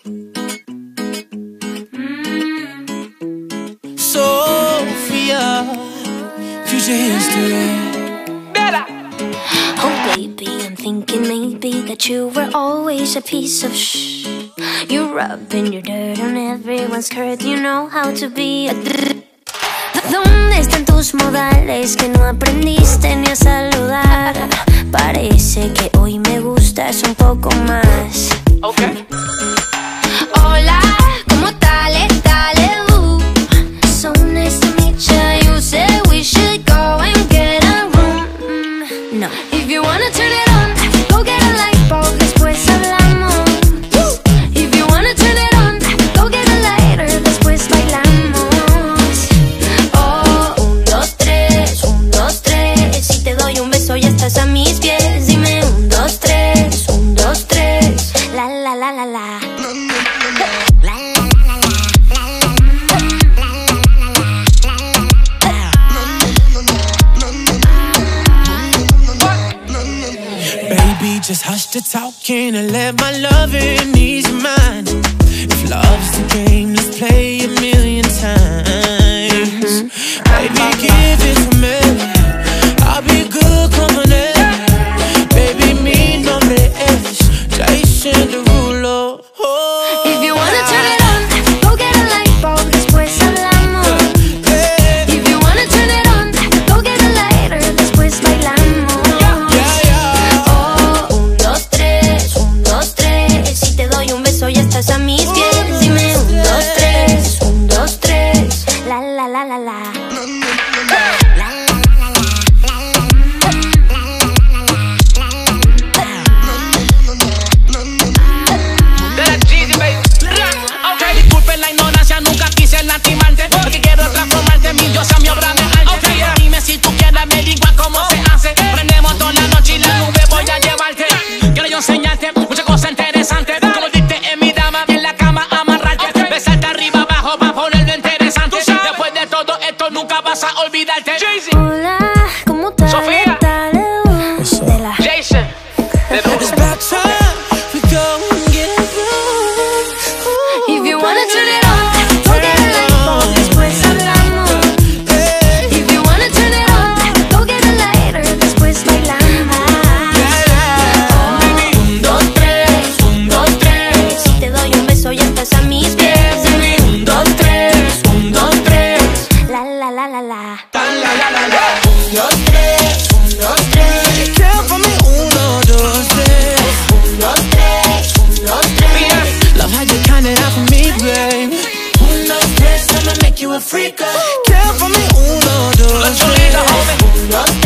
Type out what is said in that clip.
Sophia, future history. Bella. Oh baby, I'm thinking maybe that you were always a piece of shh. You're rubbing your dirt on everyone's skirt. You know how to be a ¿Dónde están tus modales que no aprendiste ni a saludar? Parece que hoy me gustas un poco más. Okay. Hola, ¿cómo tal? So nice to meet you. You said we should go and get a room. No. If you wanna turn it on, go get a light bulb, después hablamos. If you wanna turn it on, go get a lighter, después bailamos. Oh, 1, 2, 3, 1, 2, 3. Si te doy un beso ya estás a mis pies. Dime 1, 2, 3, 1, 2, 3. La la la la la. Just hush the talking and let my loving ease your mind. If love's the game, let's play a million times. Baby, give it to me. I'll be good, come on in. Baby, mi nombre es Jason Derulo. Oh, if you wanna turn it on, go get a light bulb, después hablamos. If you wanna turn it on, go get a lighter, después bailamos. Ya estás a mis pies, dime 1, 2, 3, 1, 2, 3, la la la la la. Disculpen la ignorancia, nunca quise lastimarte, porque quiero transformarte mi diosa, mi obra de arte. Dime si tú quieres averiguar cómo se hace. Prendemos toda la noche y la nube voy a llevarte. Quiero yo enseñarte muchas cosas interesantes. Nunca vas a olvidarte. Hola, ¿cómo tal? Sofía. Jason. It's about time we go and get a room. If you wanna turn it on, go get a light bulb, después hablamos. If you wanna turn it on, go get a lighter, después bailamos. 1, 2, 3, 1, 2, 3. Si te doy un beso ya estás a mis pies. 1, 2, 3, 1, 2, 3. La la la la la. 1, 2, 3, 1, 2, 3. Count for me, 1, 2, 3. 1, 2, 3, 1, 2, 3. Love how you count it out for me, babe. 1, 2, 3, I'ma make you a freak. Count for me, 1, 2, 3. 1, 2,